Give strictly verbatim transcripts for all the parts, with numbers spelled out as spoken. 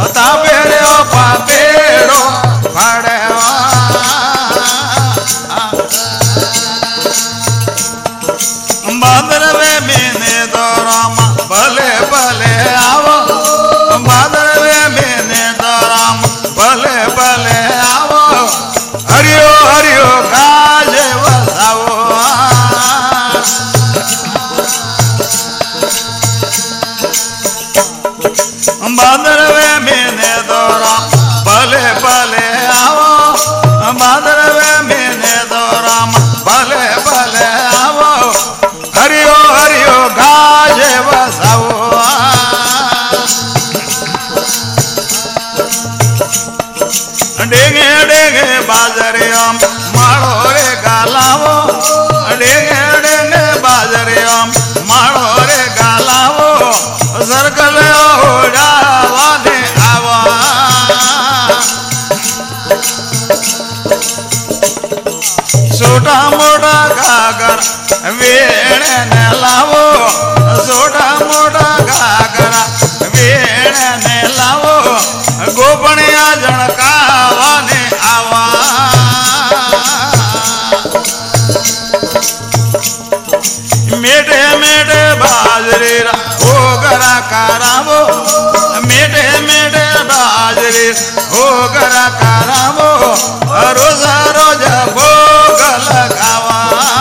तापेरो पापेरो पड़े भादरवे महीने तो रामा भले भले आवो भादरवे महीने तो राम भले भले आवो हरियो हरियो काजे वसावो भादरवे महीने तो राम भले भले आवो भादरवे महीने तो राम भले भले आवो हरियो हरियो गाजे वसावो डेगे डेगे बाजरियाम माड़ो रे गालावो डेगे डेगे बाजरियाम माड़ो रे गालावो सर्कल ओढ़ावा दे आवा छोटा मोटा घाघर वेणे ने लावो छोटा मोटा घाघर वेणे ने लावो गोपनिया जणकावा ने आवा मेटे मेटे बाजरे होगरा करावो मेटे मेटे बाजरे होगरा करावो रोजा रोजा भोग लगावा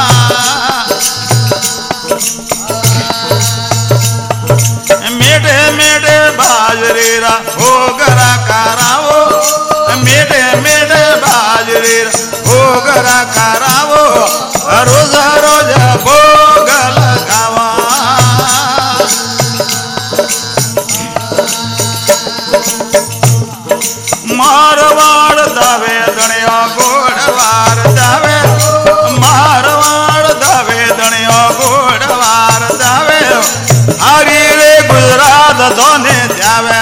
मेटे मेटे बाजरे होगरा करावो मेटे मेटे बाजरे होगरा करावो रोजा रोजा भोग लगावा मारवाड़ दावे दणिया गोड़वार दावे मारवाड़ दावे दणिया गोड़वार दावे हरी रे गुजरात दोने जावे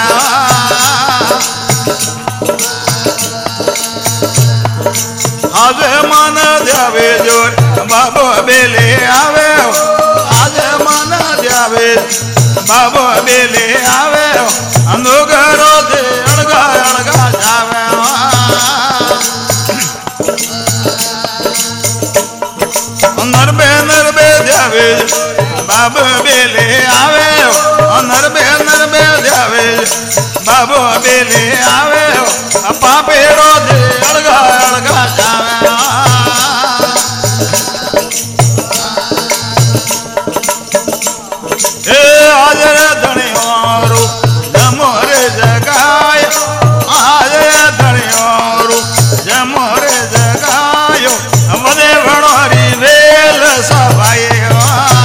आज मन जावे जोर बाबो बेले आवे आज मन जावे बाबो बेले आवे अंधोगरो दे अड़गा अड़गा जावे नरबे नरबे जावे बाबो बेले आवे नरबे नरबे जावे बाबो बेले आवे पापेरो दे अड़गा अड़गा जावे ए आज रे धनियारो जमोरे जगायो आज रे धनियारो जमोरे जगायो वदे भणोरी वेल सभायो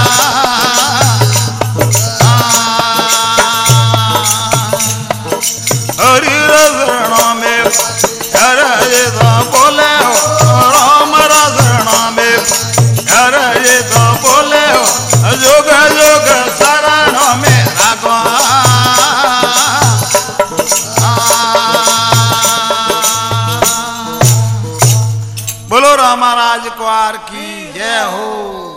हरि रजणा में हर ये तो बोले राम रजणा में हर ये तो बोले जोग जोग शरणों में रागो बोलो रामा राजकुमार की जय हो।